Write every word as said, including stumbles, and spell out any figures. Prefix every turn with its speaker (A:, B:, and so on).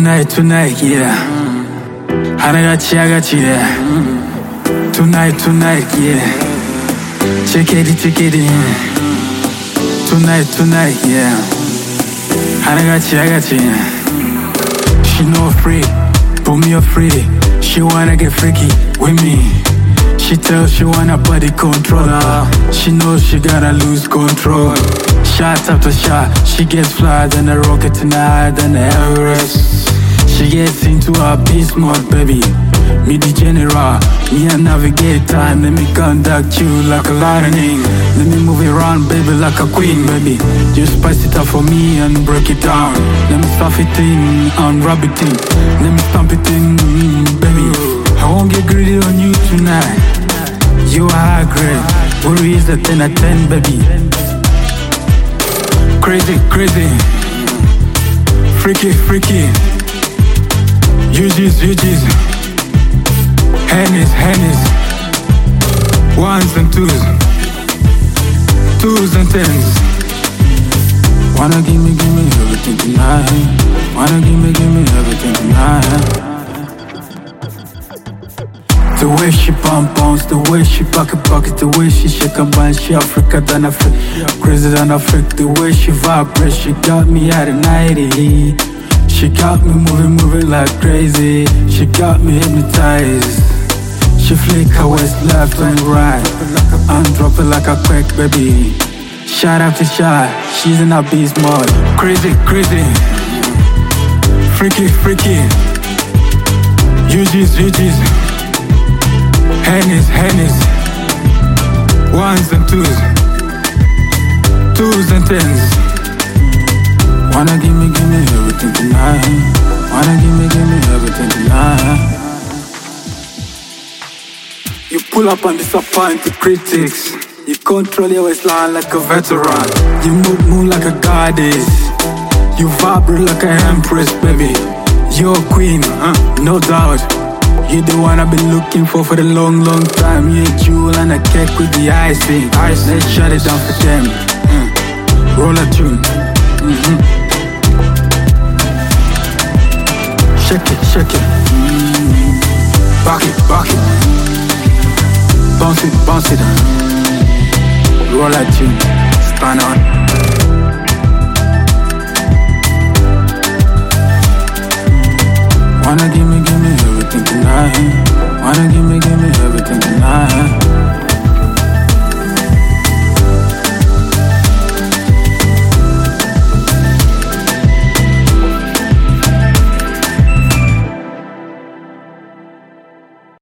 A: Tonight, tonight, yeah. I got you, I got you, yeah. Tonight, tonight, yeah. Check it, check it, yeah. Tonight, tonight, yeah. I got you, I got you, yeah. She no afraid, put me afraid. She wanna get freaky with me. She tells she wanna body controller. She knows she gotta lose control. Shot after shot, she gets fly than a rocket tonight than the Everest. She gets into her beast mode, baby. Me the general, me a navigate time. Let me conduct you like a lightning. Let me move it around, baby, like a queen, baby. Just spice it up for me and break it down. Let me stuff it in and rub it in. Let me stomp it in, baby. I won't get greedy on you tonight. You are high grade. Worry is a ten out of ten, baby. Crazy, crazy. Freaky, freaky. U Gs, U Gs. Hennies, hennies. Ones and twos. Twos and tens. Wanna give me, give me everything tonight. Wanna give me, give me everything tonight. The way she bump bounce, the way she pocket pocket, the way she shake her band, she Africa than Africa, crazy than Africa. The way she vibrates, she got me at a ninety. She got me moving, moving like crazy. She got me hypnotized. She flick her waist left and right, and drop it like a quack, baby. Shot after shot, she's in her beast mode. Crazy, crazy. Freaky, freaky. U Gs, U Gs. Hennies, hennies. Ones and twos. Twos and tens. Wanna give me, give me everything tonight. Wanna give me, give me everything tonight. You pull up and disappoint the critics. You control your waistline like a veteran. You move, move like a goddess. You vibrate like an empress, baby. You're a queen, huh? No doubt. You're the one I've been looking for for a long, long time. You're a jewel and a cake with the icing. Ice, let's shut it down for them. Mm. Roll a tune. Mm-hmm. Shake it, shake it. Mm. Back it, back it. Bounce it, bounce it. Roll a tune. Stand on.